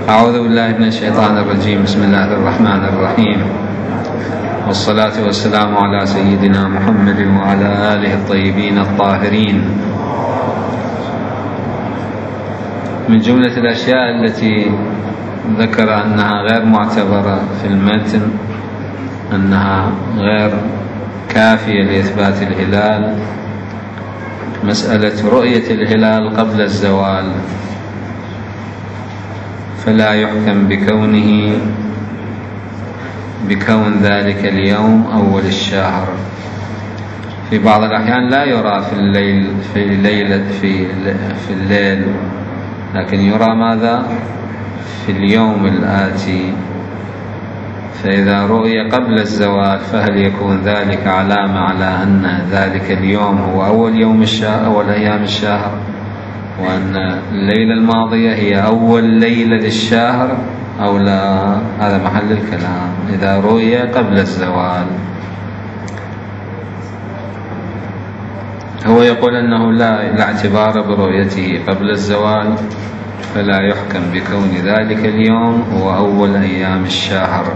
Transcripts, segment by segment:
أعوذ بالله من الشيطان الرجيم. بسم الله الرحمن الرحيم، والصلاة والسلام على سيدنا محمد وعلى آله الطيبين الطاهرين. من جملة الأشياء التي ذكر أنها غير معتبرة في المتن، أنها غير كافية لإثبات الهلال، مسألة رؤية الهلال قبل الزوال، فلا يحكم بكون ذلك اليوم أول الشهر. في بعض الأحيان لا يرى في الليل، لكن يرى ماذا؟ في اليوم الآتي. فإذا رؤي قبل الزوال فهل يكون ذلك علامة على أن ذلك اليوم هو أول يوم الشهر، أول أيام الشهر، وأن الليلة الماضية هي أول ليلة للشهر أو لا؟ هذا محل الكلام. إذا رؤي قبل الزوال، هو يقول أنه لا اعتبار برؤيته قبل الزوال، فلا يحكم بكون ذلك اليوم هو أول أيام الشهر.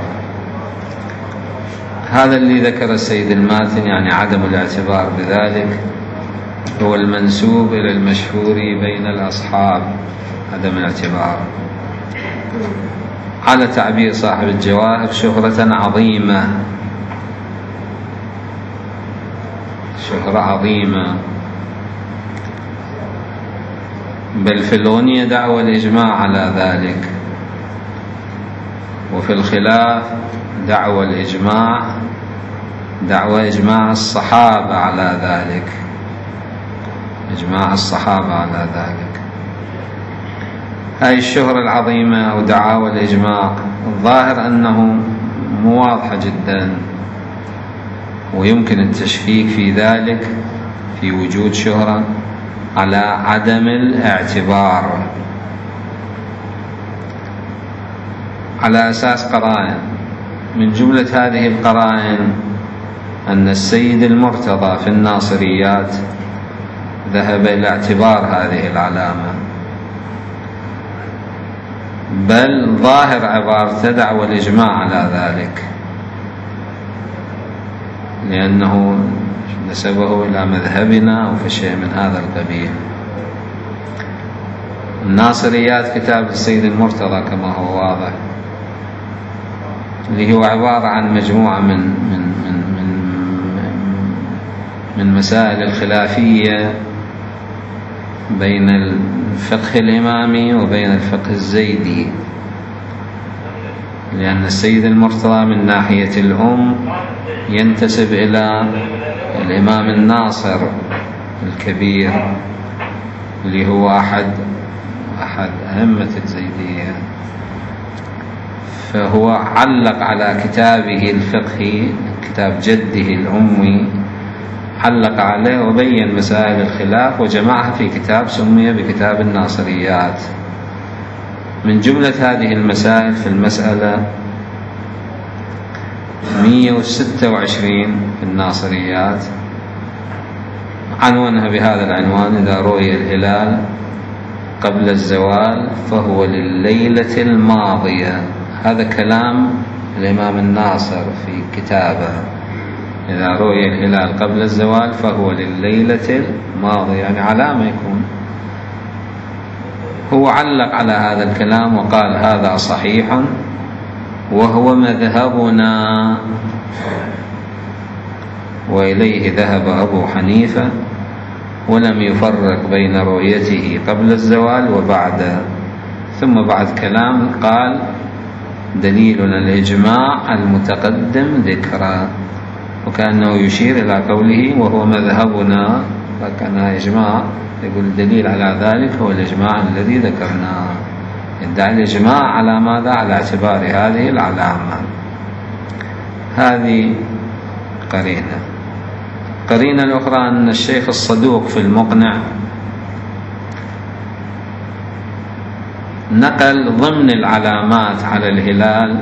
هذا اللي ذكر السيد الماتن، يعني عدم الاعتبار بذلك هو المنسوب إلى المشهور بين الأصحاب، عدم الاعتبار، على تعبير صاحب الجواهر شهرة عظيمة، شهرة عظيمة. بل في الغنية دعوى الإجماع على ذلك، وفي الخلاف دعوى إجماع الصحابة على ذلك، إجماع الصحابة على ذلك. هاي الشهرة العظيمة أو دعاوى الإجماع الظاهر أنه مو واضحة جدا، ويمكن التشكيك في ذلك في وجود شهرة على عدم الاعتبار على أساس قرائن. من جملة هذه القرائن أن السيد المرتضى في الناصريات ذهب إلى اعتبار هذه العلامة، بل ظاهر عبارته دعوى الإجماع على ذلك، لأنه نسبه إلى مذهبنا أو في شيء من هذا القبيل. الناصريات كتاب السيد المرتضى كما هو واضح، اللي هو عبارة عن مجموعة من مسائل الخلافية بين الفقه الإمامي وبين الفقه الزيدي، لأن السيد المرتضى من ناحية الأم ينتسب إلى الإمام الناصر الكبير، اللي هو أحد أئمة الزيدية، فهو علق على كتابه الفقهي، كتاب جده الأمي، علق عليه وبين مسائل الخلاف وجمعها في كتاب سمي بكتاب الناصريات. من جملة هذه المسائل في المسألة 126 في الناصريات عنوانها بهذا العنوان: إذا رؤي الهلال قبل الزوال فهو لليلة الماضية. هذا كلام الإمام الناصر في كتابه: إذا رؤي الهلال قبل الزوال فهو لليلة الماضية، يعني علامة يكون. هو علق على هذا الكلام وقال: هذا صحيح وهو مذهبنا، وإليه ذهب أبو حنيفة، ولم يفرق بين رؤيته قبل الزوال وبعده. ثم بعد كلام قال: دليلنا الإجماع المتقدم ذكرى، وكأنه يشير إلى قوله وهو مذهبنا، فكان إجماع، يقول دليل على ذلك هو الإجماع الذي ذكرناه. يدعي الإجماع على ماذا؟ على اعتبار هذه العلامة. هذه قرينة الأخرى أن الشيخ الصدوق في المقنع نقل ضمن العلامات على الهلال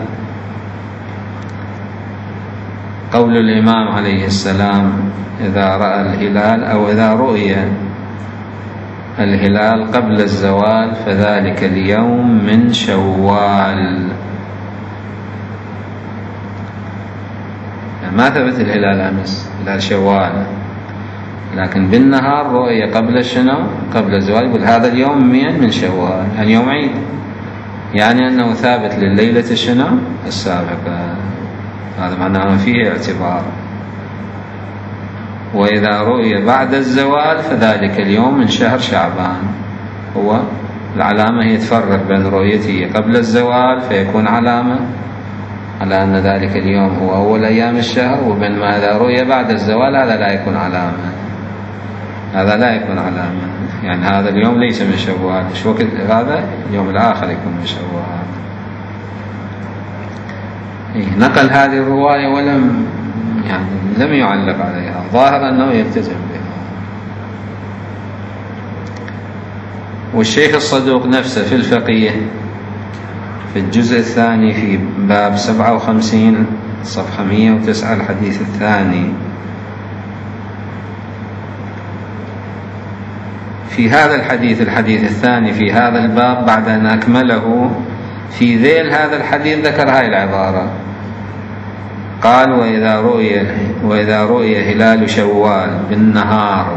قول الإمام عليه السلام: إذا رأى الهلال أو إذا رؤي الهلال قبل الزوال فذلك اليوم من شوال. ما ثبت الهلال أمس، هلال شوال، لكن بالنهار رؤية قبل شنو؟ قبل الزوال، يقول هذا اليوم من شوال، يعني يوم عيد، يعني أنه ثابت لليلة شنو؟ السابقة. هذا معناه فيه اعتبار. وإذا رؤي بعد الزوال فذلك اليوم من شهر شعبان. هو العلامة هي تفرق بين رؤيته قبل الزوال فيكون علامة على أن ذلك اليوم هو أول أيام الشهر، وبين ما إذا رؤي بعد الزوال هذا لا يكون علامة، هذا لا يكون علامة، يعني هذا اليوم ليس من شوال، شو وقت هذا اليوم الآخر يكون من شوال. نقل هذه الرواية ولم لم يعلق عليها، ظاهر أنه يلتزم بها. والشيخ الصدوق نفسه في الفقيه في الجزء الثاني في باب 57 صفحة 109 الحديث الثاني، في هذا الحديث الثاني في هذا الباب بعد أن أكمله في ذيل هذا الحديث ذكر هاي العبارة، قال وإذا رؤي هلال شوال بالنهار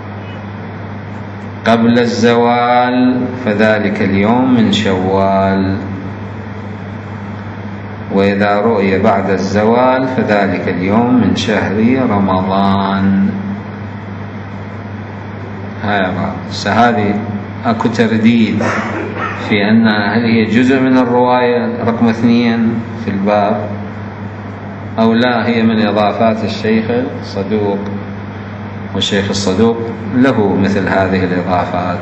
قبل الزوال فذلك اليوم من شوال، وإذا رؤي بعد الزوال فذلك اليوم من شهر رمضان. هذه أكو ترديد في أن هل هي جزء من الرواية رقم 2 في الباب أو لا هي من إضافات الشيخ الصدوق، والشيخ الصدوق له مثل هذه الإضافات.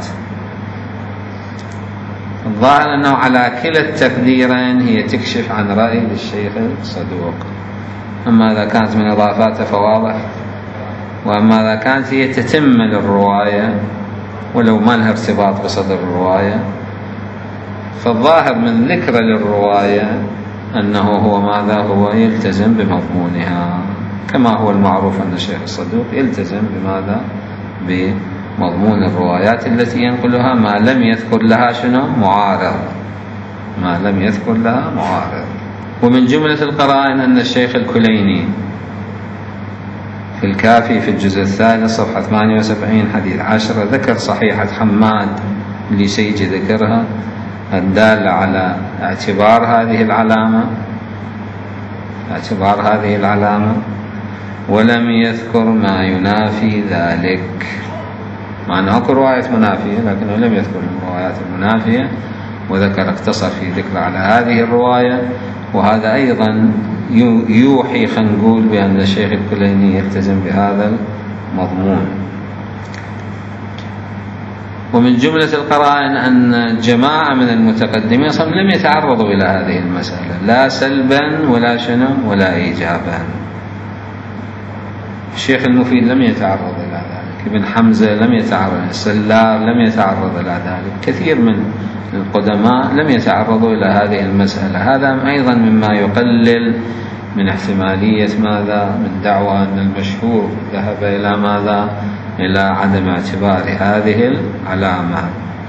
الظاهر أنه على كلا التقديرين هي تكشف عن رأي الشيخ الصدوق، أما إذا كانت من إضافاته فواضح، وأما إذا كانت هي تتم للرواية ولو ما لها ارتباط بصدر الرواية، فالظاهر من ذكر للرواية أنه هو ماذا هو يلتزم بمضمونها، كما هو المعروف أن الشيخ الصدوق يلتزم بماذا؟ بمضمون الروايات التي ينقلها ما لم يذكر لها شنو؟ معارض، ما لم يذكر لها معارض. ومن جملة القرائن أن الشيخ الكليني في الكافي في الجزء الثالث صفحة 78 حديث 10 ذكر صحيحة حماد اللي سيجي ذكرها الدالة على اعتبار هذه العلامة، ولم يذكر ما ينافي ذلك، مع أنه أكو رواية منافية لكنه لم يذكر الروايات المنافية، وذكر اقتصر في ذكر على هذه الرواية. وهذا أيضا يوحي خلينا نقول بأن الشيخ الكليني يلتزم بهذا المضمون. ومن جملة القرائن أن جماعة من المتقدمين لم يتعرضوا إلى هذه المسألة لا سلبا ولا شنو ولا إيجابا. الشيخ المفيد لم يتعرض إلى ذلك، ابن حمزة لم يتعرض، السلار لم يتعرض إلى ذلك، كثير من القدماء لم يتعرضوا إلى هذه المسألة. هذا أيضا مما يقلل من احتمالية ماذا؟ من دعوى أن المشهور ذهب إلى ماذا؟ إلى عدم اعتبار هذه العلامة.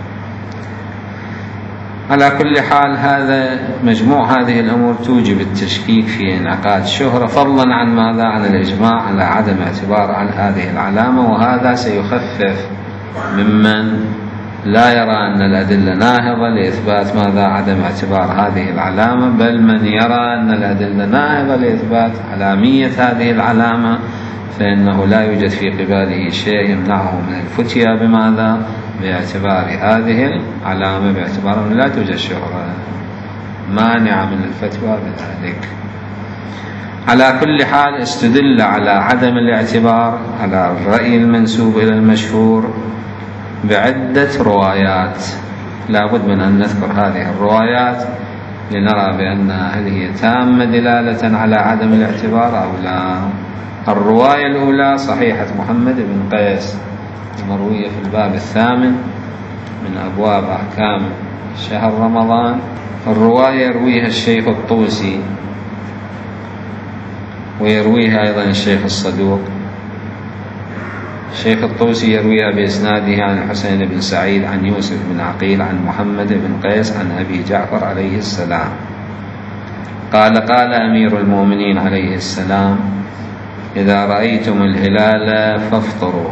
على كل حال هذا مجموع هذه الأمور توجب التشكيك في انعقاد الشهرة، فضلا عن ماذا؟ عن الإجماع على عدم اعتبار عن هذه العلامة. وهذا سيخفف ممن لا يرى أن الأدلة ناهضة لإثبات ماذا؟ عدم اعتبار هذه العلامة، بل من يرى أن الأدلة ناهضة لإثبات علامية هذه العلامة فإنه لا يوجد في قباله شيء يمنعه من الفتيا بماذا؟ باعتبار هذه العلامة، باعتبار أنه لا توجد شهرة مانعة من الفتوى بذلك. على كل حال استدل على عدم الاعتبار على الرأي المنسوب إلى المشهور بعدة روايات، لا بد من أن نذكر هذه الروايات لنرى بأن هل هي تامة دلالة على عدم الاعتبار أو لا. الرواية الأولى صحيحة محمد بن قيس المروية في الباب 8 من أبواب أحكام شهر رمضان. الرواية يرويها الشيخ الطوسي ويرويها أيضا الشيخ الصدوق. شيخ الطوسي يرويها بإسناده عن الحسين بن سعيد عن يوسف بن عقيل عن محمد بن قيس عن أبي جعفر عليه السلام قال قال أمير المؤمنين عليه السلام إذا رأيتم الهلال فافطروا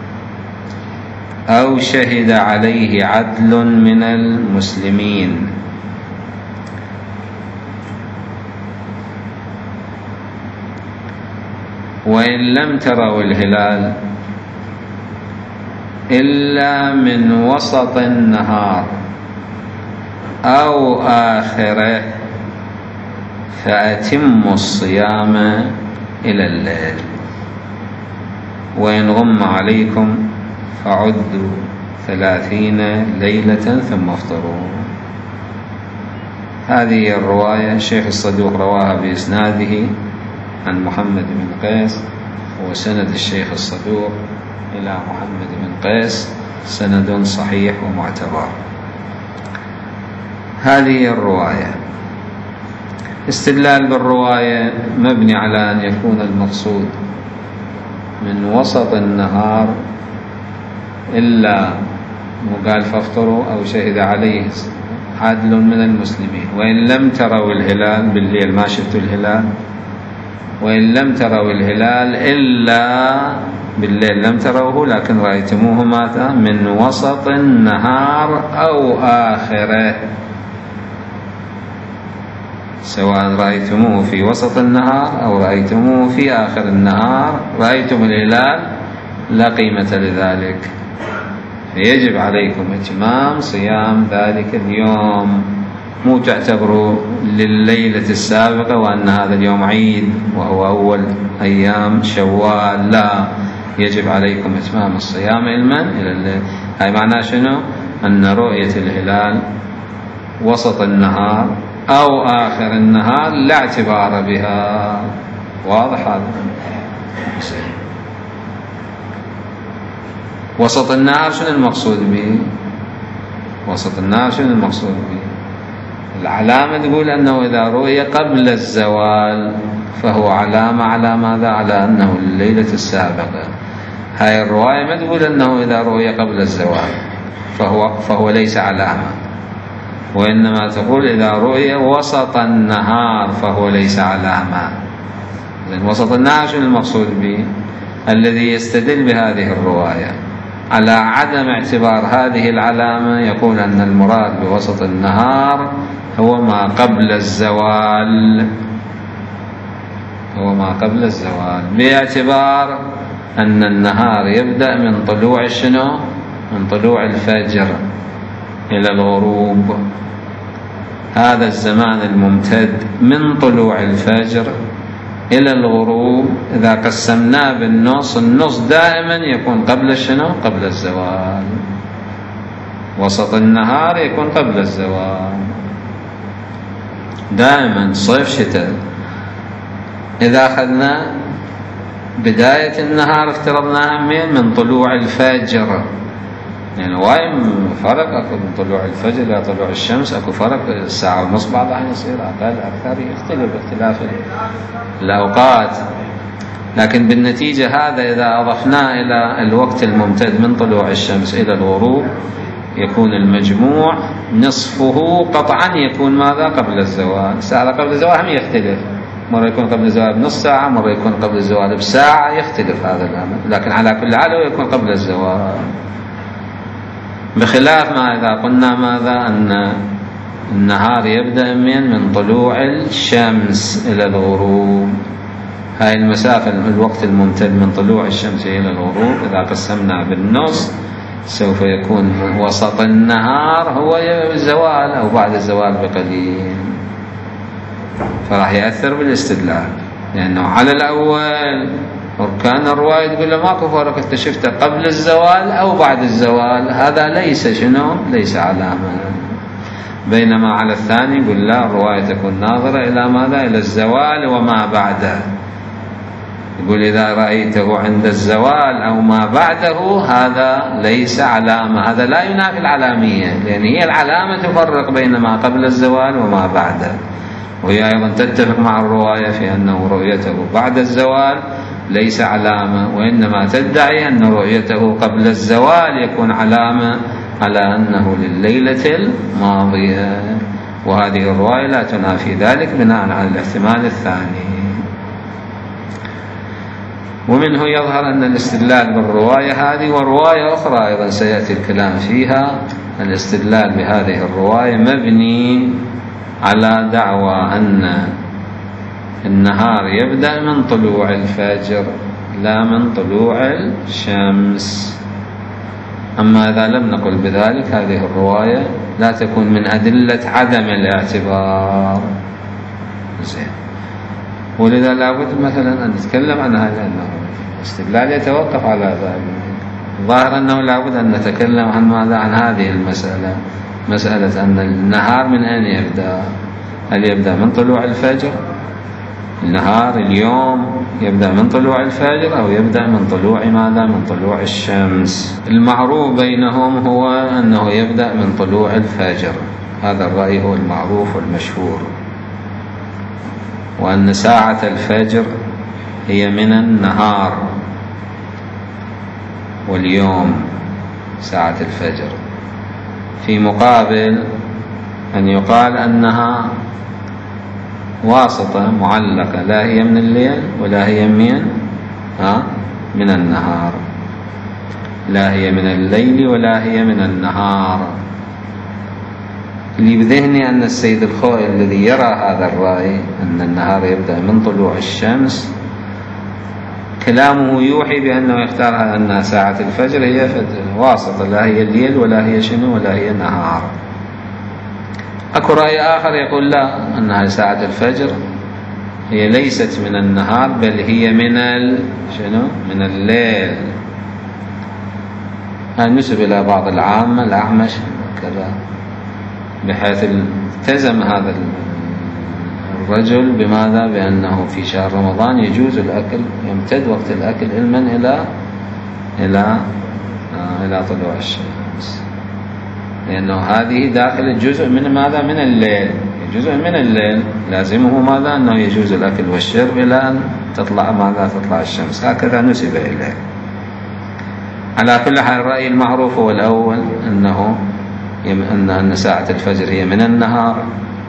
أو شهد عليه عدل من المسلمين وإن لم تروا الهلال إلا من وسط النهار أو آخره فأتموا الصيام إلى الليل وإن غم عليكم فعدوا 30 ليلة ثم افطروا. هذه الرواية الشيخ الصدوق رواها بإسناده عن محمد بن قيس، وسند الشيخ الصدوق إلى محمد بن قيس سند صحيح ومعتبر. هذه الرواية استدلال بالرواية مبني على أن يكون المقصود من وسط النهار إلا وقال فافطروا أو شهد عليه عدل من المسلمين، وإن لم تروا الهلال بالليل ما شفتوا الهلال، وإن لم تروا الهلال إلا بالليل لم تروه لكن رأيتموه ماذا من وسط النهار أو آخره، سواء رأيتموه في وسط النهار أو رأيتموه في آخر النهار رأيتم الهلال لا قيمة لذلك، يجب عليكم إتمام صيام ذلك اليوم، مو تعتبروا لليلة السابقة وأن هذا اليوم عيد وهو أول أيام شوال، لا، يجب عليكم إتمام الصيام إلى الليل. هاي معناه شنو؟ أن رؤية الهلال وسط النهار أو آخر النهار لا اعتبار بها. واضح هذا؟ وسط النهار شنو المقصود به؟ وسط النهار شنو المقصود به؟ العلامة تقول أنه إذا رؤي قبل الزوال فهو علامة على ماذا؟ على أنه الليلة السابقة. هاي الرواية ما تقول أنه إذا رؤي قبل الزوال فهو ليس علامة، وإنما تقول إذا رؤي وسط النهار فهو ليس علامة. إذن وسط النهار شنو المقصود به؟ الذي يستدل بهذه الرواية على عدم اعتبار هذه العلامة يقول أن المراد بوسط النهار هو ما قبل الزوال، هو ما قبل الزوال، باعتبار أن النهار يبدأ من طلوع شنو؟ من طلوع الفجر إلى الغروب. هذا الزمان الممتد من طلوع الفجر إلى الغروب إذا قسمناه بالنص، النص دائما يكون قبل شنو؟ قبل الزوال. وسط النهار يكون قبل الزوال دائما، صيف شتاء. إذا أخذنا بداية النهار افترضناها من طلوع الفجر، يعني وايد فرق اكو من طلوع الفجر الى طلوع الشمس، اكو فرق الساعة ونص، بعضها يصير اقل اكثر، يختلف باختلاف الاوقات. لكن بالنتيجة هذا اذا اضفناه الى الوقت الممتد من طلوع الشمس الى الغروب يكون المجموع نصفه قطعا يكون ماذا؟ قبل الزوال. الساعة قبل الزوال هم يختلف، مرة يكون قبل الزوال بنص ساعة، مرة يكون قبل الزوال بساعة، يختلف هذا الأمر، لكن على كل حال هو يكون قبل الزوال. بخلاف ما إذا قلنا ماذا؟ أن النهار يبدأ من طلوع الشمس إلى الغروب، هاي المسافة الوقت الممتد من طلوع الشمس إلى الغروب إذا قسمنا بالنص سوف يكون وسط النهار هو الزوال أو بعد الزوال بقليل، فراح يأثر بالاستدلال، لأنه على الأول أركان الرواية تقول له ماكو فرق انت شفته قبل الزوال أو بعد الزوال، هذا ليس شنو؟ ليس علامة. بينما على الثاني يقول لا، الرواية تكون ناظرة إلى ماذا؟ إلى الزوال وما بعده. يقول إذا رأيته عند الزوال أو ما بعده هذا ليس علامة، هذا لا ينافي العلامية، لأن هي العلامة تفرق بين ما قبل الزوال وما بعده، وهي أيضا تتفق مع الرواية في أنه رؤيته بعد الزوال ليس علامة، وإنما تدعي أن رؤيته قبل الزوال يكون علامة على أنه لليلة الماضية، وهذه الرواية لا تنافي ذلك بناء على الاحتمال الثاني. ومنه يظهر أن الاستدلال بالرواية هذه ورواية أخرى أيضا سيأتي الكلام فيها، الاستدلال بهذه الرواية مبني على دعوى أن النهار يبدأ من طلوع الفجر لا من طلوع الشمس. أما إذا لم نقل بذلك هذه الرواية لا تكون من أدلة عدم الاعتبار. زين. ولذا لابد مثلا أن نتكلم عن هذا، لأنه الاستدلال يتوقف على ذلك. ظاهر أنه لابد أن نتكلم عن ماذا؟ عن هذه المسألة، مسألة أن النهار من أين يبدأ؟ هل يبدأ من طلوع الفجر؟ النهار اليوم يبدأ من طلوع الفجر أو يبدأ من طلوع ماذا؟ من طلوع الشمس. المعروف بينهم هو أنه يبدأ من طلوع الفجر، هذا الرأي هو المعروف والمشهور، وأن ساعة الفجر هي من النهار واليوم ساعة الفجر، في مقابل أن يقال أنها واسطة معلقة، لا هي من الليل ولا هي من النهار، لا هي من الليل ولا هي من النهار. اللي بذهني أن السيد الخوئي الذي يرى هذا الرأي أن النهار يبدأ من طلوع الشمس كلامه يوحي بأنه يختار أن ساعة الفجر هي واسطة، لا هي الليل ولا هي ولا هي نهار. أكو رأي آخر يقول لا، أنها ساعة الفجر هي ليست من النهار بل هي من من الليل. نسب إلى بعض العامة الأعمش كذا، بحيث التزم هذا الرجل بماذا؟ بأنه في شهر رمضان يجوز الأكل، يمتد وقت الأكل علما إلى طلوع الشمس، لأنه هذه داخل جزء من ماذا؟ من الليل. جزء من الليل لازمه ماذا؟ أنه يجوز الأكل والشرب إلى أن تطلع الشمس، هكذا نسب إليه. على كل حال الرأي المعروف هو الأول، أن ساعة الفجر هي من النهار.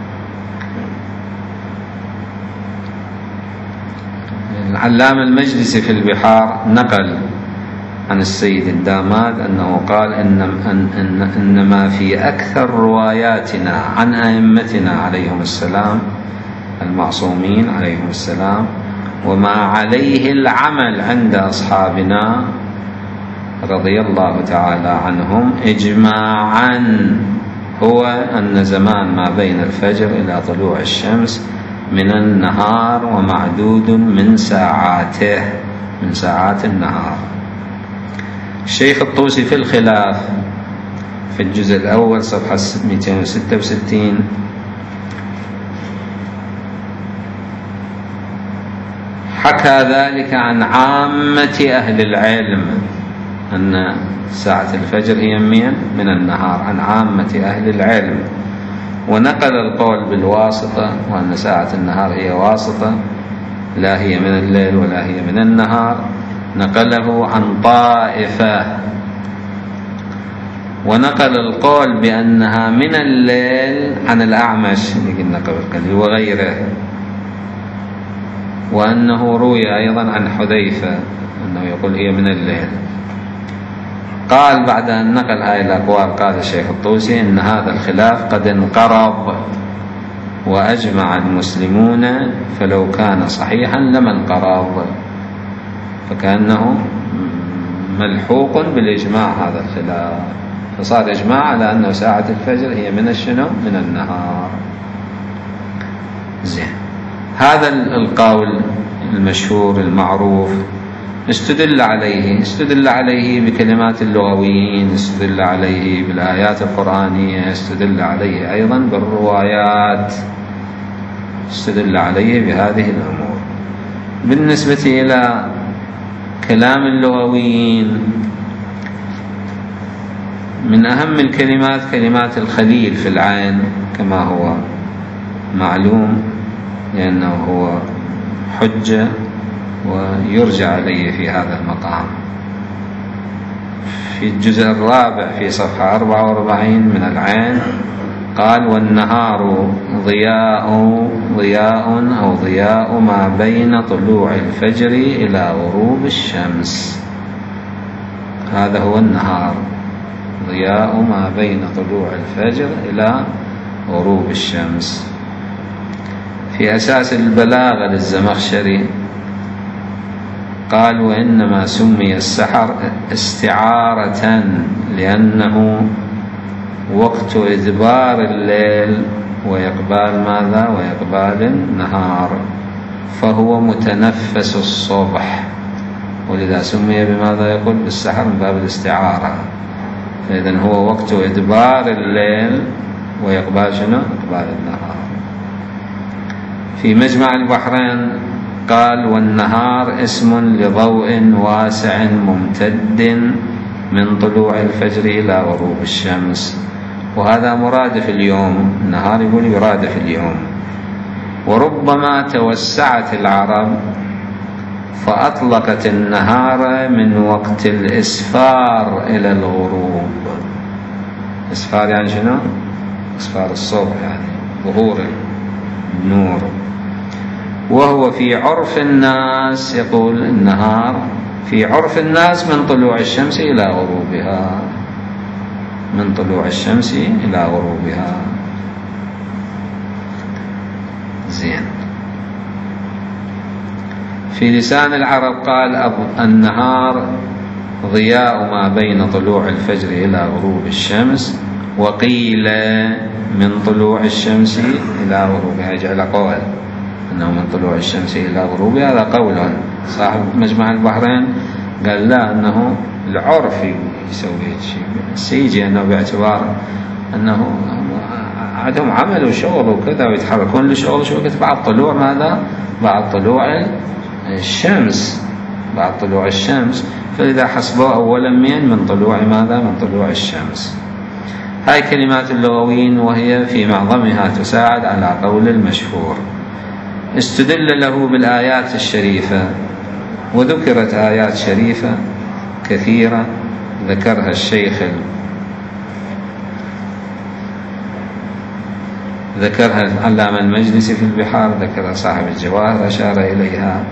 العلامة المجلسي في البحار نقل عن السيد الداماد أنه قال إنما في أكثر رواياتنا عن أئمتنا عليهم السلام المعصومين عليهم السلام وما عليه العمل عند أصحابنا رضي الله تعالى عنهم إجماعا هو أن زمان ما بين الفجر إلى طلوع الشمس من النهار ومعدود من ساعاته، من ساعات النهار. الشيخ الطوسي في الخلاف في الجزء الأول صفحة 266 حكى ذلك عن عامة أهل العلم أن ساعة الفجر هي من النهار، عن عامة أهل العلم، ونقل القول بالواسطة وأن ساعة النهار هي واسطة لا هي من الليل ولا هي من النهار، نقله عن طائفة، ونقل القول بأنها من الليل عن الأعمش اللي قلنا قبل قليل وغيره، وأنه روي أيضا عن حذيفة أنه يقول هي من الليل. قال بعد أن نقل هذه الأقوال قال الشيخ الطوسي إن هذا الخلاف قد انقرض وأجمع المسلمون فلو كان صحيحا لما انقرض، فكأنه ملحوق بالإجماع هذا الخلاف، فصار إجماع على أن ساعة الفجر هي من من النهار. زين، هذا القول المشهور المعروف استدل عليه بكلمات اللغويين، استدل عليه بالآيات القرآنية، استدل عليه أيضا بالروايات، استدل عليه بهذه الأمور. بالنسبة إلى كلام اللغويين من أهم الكلمات كلمات الخليل في العين كما هو معلوم، لأنه هو حجة ويرجع إليه في هذا المقام. في الجزء الرابع في صفحة 44 من العين قال: والنهار ضياء ما بين طلوع الفجر إلى غروب الشمس. هذا هو النهار، ضياء ما بين طلوع الفجر إلى غروب الشمس. في أساس البلاغة للزمخشري قال: وإنما سمي السحر استعارة لأنه وقت إدبار الليل وإقبال ماذا؟ وإقبال النهار، فهو متنفس الصبح، ولذا سمي بماذا يقول؟ بالسحر من باب الاستعارة. فإذن هو وقت إدبار الليل وإقبال شنو؟ إقبال النهار. في مجمع البحرين قال: والنهار اسم لضوء واسع ممتد من طلوع الفجر إلى غروب الشمس. وهذا مرادف اليوم، النهار يقول يرادف اليوم. وربما توسعت العرب فأطلقت النهار من وقت الإسفار إلى الغروب. إسفار يعني شنو؟ إسفار الصبح، يعني ظهور النور. وهو في عرف الناس، يقول النهار في عرف الناس من طلوع الشمس إلى غروبها، من طلوع الشمس إلى غروبها. زين. في لسان العرب قال: النهار ضياء ما بين طلوع الفجر إلى غروب الشمس، وقيل من طلوع الشمس إلى غروبها. جعل قول أنه من طلوع الشمس إلى غروبها، هذا قول صاحب مجمع البحرين قال لا، أنه العرف يسوي شيء، سيجي أنه باعتبار أنه عندهم عمل وشغل وكذا ويتحركون لشغل شو وقت بعد طلوع ماذا؟ بعد طلوع الشمس، بعد طلوع الشمس. فإذا حسبوا أولا من طلوع ماذا؟ من طلوع الشمس. هاي كلمات اللغويين، وهي في معظمها تساعد على قول المشهور. استدل له بالآيات الشريفة، وذكرت آيات شريفة كثيرة ذكرها الشيخ ذكرها العلامة المجلسي في البحار، ذكرها صاحب الجواهر أشار إليها.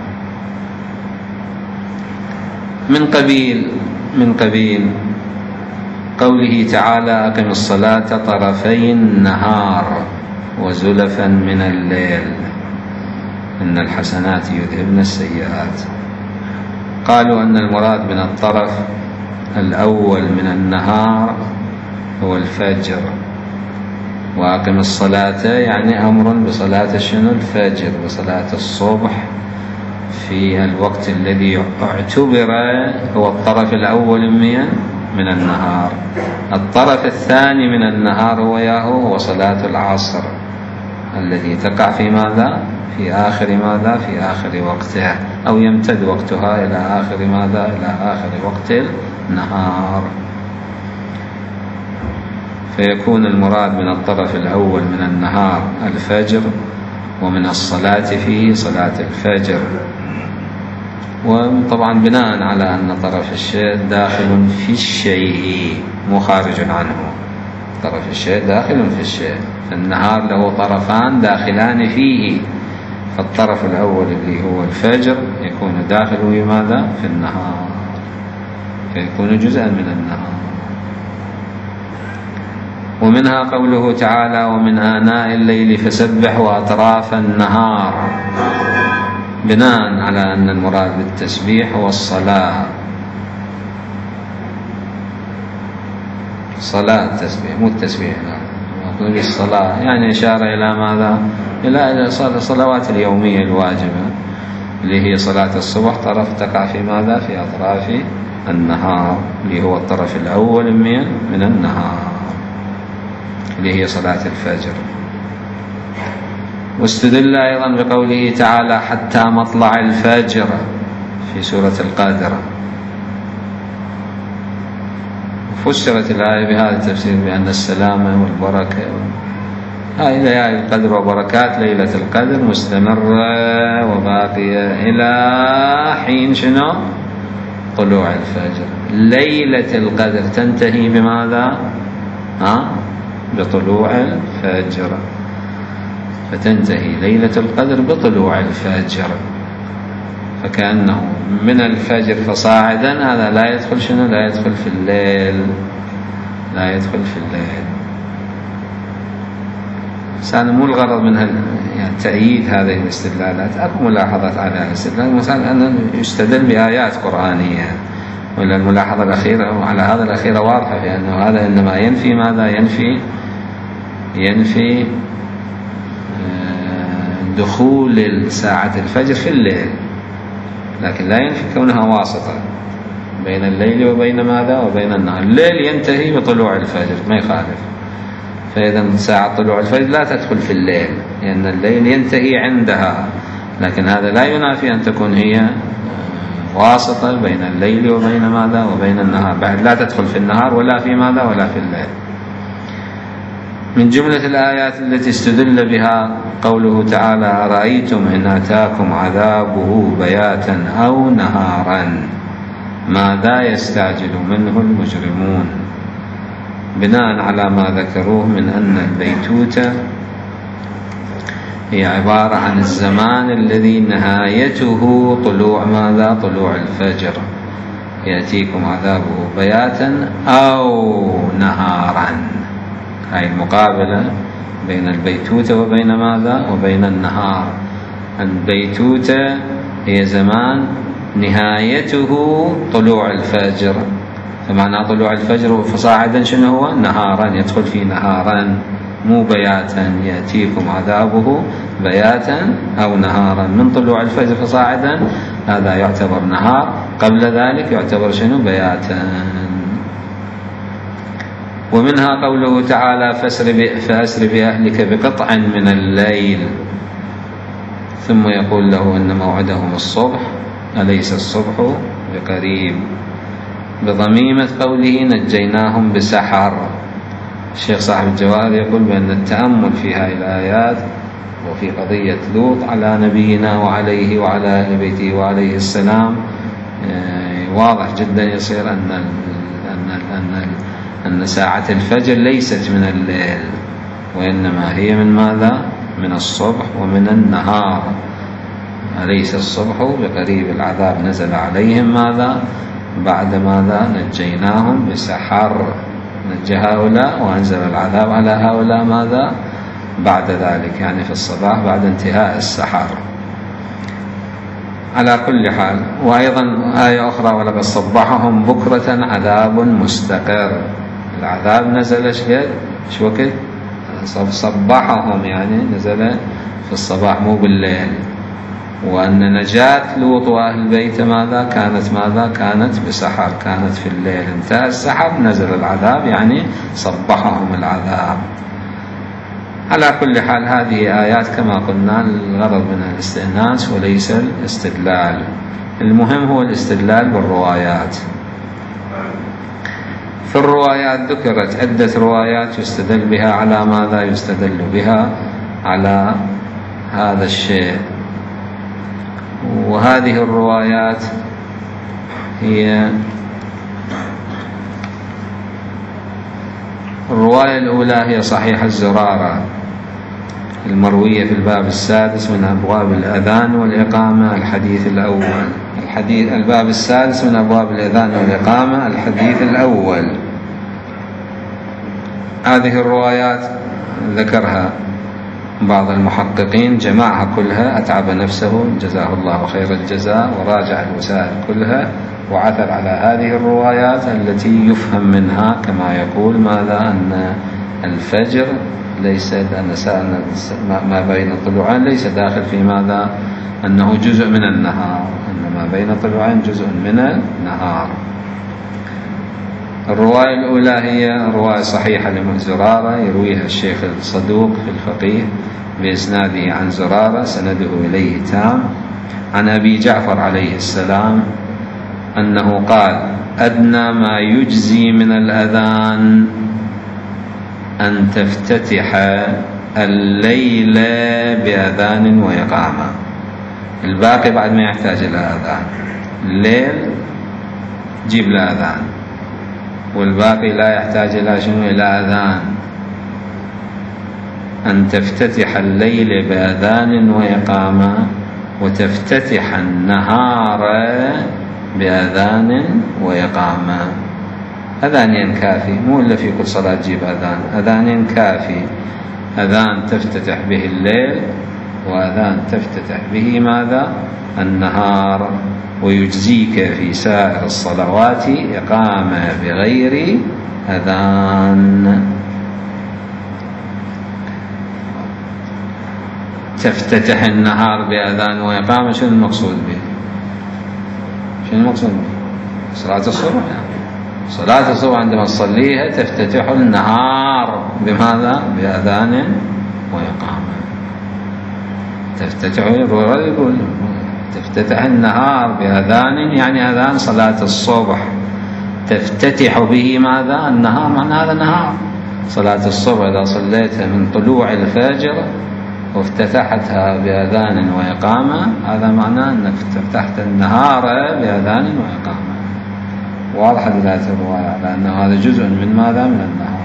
من قبيل قوله تعالى: أقم الصلاة طرفي النهار وزلفا من الليل إن الحسنات يذهبن السيئات. قالوا أن المراد من الطرف الأول من النهار هو الفجر، وأقم الصلاة يعني أمر بصلاة شنو؟ الفجر، بصلاة الصبح في الوقت الذي اعتبر هو الطرف الأول من النهار. الطرف الثاني من النهار هو صلاة العصر الذي تقع في ماذا؟ في آخر ماذا؟ في آخر وقتها، أو يمتد وقتها إلى آخر ماذا؟ إلى آخر وقت النهار. فيكون المراد من الطرف الأول من النهار الفجر، ومن الصلاة فيه صلاة الفجر. وطبعا بناء على أن طرف الشيء داخل في الشيء مو خارج عنه، طرف الشيء داخل في الشيء، فالنهار له طرفان داخلان فيه، فالطرف الأول اللي هو الفجر يكون داخل بماذا؟ في النهار، فيكون جزءا من النهار. ومنها قوله تعالى: ومن آناء الليل فسبح وأطراف النهار، بناء على أن المراد بالتسبيح هو الصلاة، صلاة تسبيح مو التسبيح، نقول الصلاة يعني إشارة إلى ماذا؟ إلى الصلوات اليومية الواجبة اللي هي صلاة الصبح، طرف تقع في ماذا؟ في أطراف النهار، اللي هو الطرف الأول من النهار اللي هي صلاة الفجر. واستدل أيضا بقوله تعالى: حتى مطلع الفجر في سورة القادرة. فسرت الآية بهذا التفسير بأن السلامة والبركة هاي ليالي القدر وبركات ليلة القدر مستمرة وباقية إلى حين شنو؟ طلوع الفجر. ليلة القدر تنتهي بماذا؟ بطلوع الفجر، فتنتهي ليلة القدر بطلوع الفجر، فكأنه من الفجر فصاعدا هذا لا يدخل شنو؟ لا يدخل في الليل، لا يدخل في الليل. بس أنا مو الغرض من يعني تأييد هذه الاستدلالات، أكو ملاحظات على الاستدلال، مثلا أن يستدل بآيات قرآنية، ولا الملاحظة الأخيرة على هذا الأخيرة واضحة في أنه هذا إنما ينفي ماذا؟ ينفي دخول ساعة الفجر في الليل، لكن لا ينفي كونها واسطة بين الليل وبين ماذا؟ وبين النهار. الليل ينتهي بطلوع الفجر ما يخالف، فإذا ساعة طلوع الفجر لا تدخل في الليل لأن الليل ينتهي عندها، لكن هذا لا ينافي أن تكون هي واسطة بين الليل وبين ماذا؟ وبين النهار، بعد لا تدخل في النهار ولا في ماذا؟ ولا في الليل. من جملة الآيات التي استدل بها قوله تعالى: أرأيتم إن أتاكم عذابه بياتا أو نهارا ماذا يستعجل منه المجرمون، بناء على ما ذكروه من أن البيتوتة هي عبارة عن الزمان الذي نهايته طلوع ماذا؟ طلوع الفجر. يأتيكم عذابه بياتا أو نهارا، هاي المقابلة بين البيتوتة وبين ماذا؟ وبين النهار. البيتوتة هي زمان نهايته طلوع الفجر، فمعنى طلوع الفجر فصاعدا شنو هو؟ نهارا، يدخل في نهارا مو بياتا. يأتيكم عذابه بياتا أو نهارا، من طلوع الفجر فصاعدا هذا يعتبر نهار، قبل ذلك يعتبر شنو؟ بياتا. ومنها قوله تعالى: فأسر بأهلك بقطع من الليل، ثم يقول له إن موعدهم الصبح أليس الصبح بقريب، بضميمة قوله نجيناهم بسحر. الشيخ صاحب الجواهر يقول بأن التأمل في هذه الآيات وفي قضية لوط على نبينا وعليه وعلى أهل بيته وعليه السلام واضح جدا يصير أن ساعة الفجر ليست من الليل، وإنما هي من ماذا؟ من الصبح ومن النهار. أليس الصبح بقريب، العذاب نزل عليهم ماذا؟ بعد ماذا؟ نجيناهم بسحر، نجى هؤلاء وأنزل العذاب على هؤلاء ماذا؟ بعد ذلك، يعني في الصباح بعد انتهاء السحر. على كل حال. وأيضا آية أخرى: ولقد صبحهم بكرة عذاب مستقر. العذاب نزل شو وقت؟ صبحهم يعني نزل في الصباح مو بالليل. وأن نجاة لوط وأهل البيت ماذا؟ كانت بسحر، كانت في الليل، انتهى السحر نزل العذاب، يعني صبحهم العذاب. على كل حال هذه آيات كما قلنا الغرض منها الاستئناس وليس الاستدلال، المهم هو الاستدلال بالروايات. في الروايات ذكرت عدة روايات يستدل بها على ماذا؟ يستدل بها على هذا الشيء. وهذه الروايات هي: الرواية الأولى هي صحيح الزرارة المروية في الباب السادس من أبواب الأذان والإقامة، الحديث الأول. الباب السادس من أبواب الأذان والإقامة، الحديث الأول. هذه الروايات ذكرها بعض المحققين، جمعها كلها، أتعب نفسه جزاه الله خير الجزاء وراجع الوسائل كلها، وعثر على هذه الروايات التي يفهم منها كما يقول ماذا؟ أن الفجر ليس ما بين الطلوعين ليس داخل في ماذا؟ أنه جزء من النهار، إنما بين الطلوعين جزء من النهار. الرواية الأولى هي رواية صحيحة لمن زرارة، يرويها الشيخ الصدوق في الفقيه بإسناده عن زرارة، سنده إليه تام، عن أبي جعفر عليه السلام أنه قال: أدنى ما يجزي من الأذان أن تفتتح الليل بأذان وإقامة. الباقي بعد ما يحتاج إلى أذان. الليل جيب له أذان، والباقي لا يحتاج إلى شنو؟ إلى أذان. أن تفتتح الليل بأذان وإقامة، وتفتتح النهار بأذان وإقامة. أذانين كافي، مو إلا في كل صلاة تجيب أذان، أذانين كافي. أذان تفتتح به الليل، وأذان تفتتح به ماذا؟ النهار. ويجزيك في سائر الصلوات إقامة بغير أذان. تفتتح النهار بأذان وإقامة، شنو المقصود به؟ شنو المقصود به؟ صلاة الصبح يعني. صلاة الصبح عندما تصليها تفتتح النهار بماذا؟ بأذان وإقامة. تفتتح النهار بأذان، يعني أذان صلاة الصبح تفتتح به ماذا؟ النهار. معنى هذا نهار صلاة الصبح إذا صليتها من طلوع الفجر وافتتحتها بأذان وإقامة، هذا معناه أنك فتحت النهار بأذان وإقامة. واضحة دلالة الرواية على أن هذا جزء من ماذا؟ من النهار.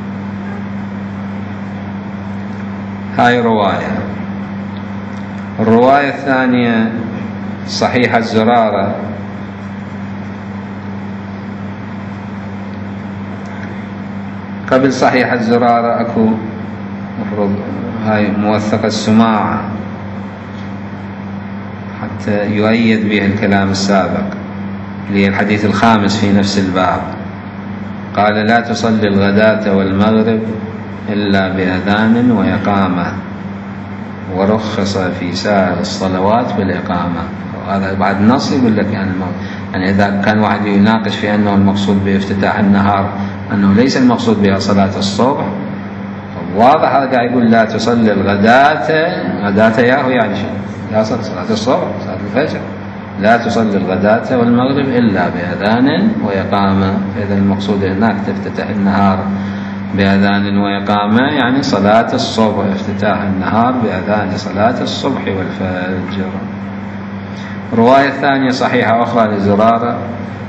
هاي رواية. الرواية الثانية صحيح الزرارة، قبل صحيح الزرارة أكو مفروض هاي موثق السماع حتى يؤيد به الكلام السابق، اللي هي الحديث الخامس في نفس الباب. قال: لا تصلي الغداة والمغرب إلا بأذان وإقامة، ورخص في سائر الصلوات بالإقامة. وهذا بعد نص يقول لك يعني إذا كان واحد يناقش في أنه المقصود بافتتاح النهار أنه ليس المقصود بها صلاة الصبح، واضح هذا قاعد يقول لا تصلي غداة ياهو يعني شيء لا صلاة الصبح صلاة الفجر، لا تصلي الغداة والمغرب إلا بأذان وإقامة. فإذا المقصود هناك تفتتح النهار بأذان وإقامة يعني صلاة الصبح، افتتاح النهار بأذان صلاة الصبح والفجر. رواية ثانية صحيحة أخرى لزرارة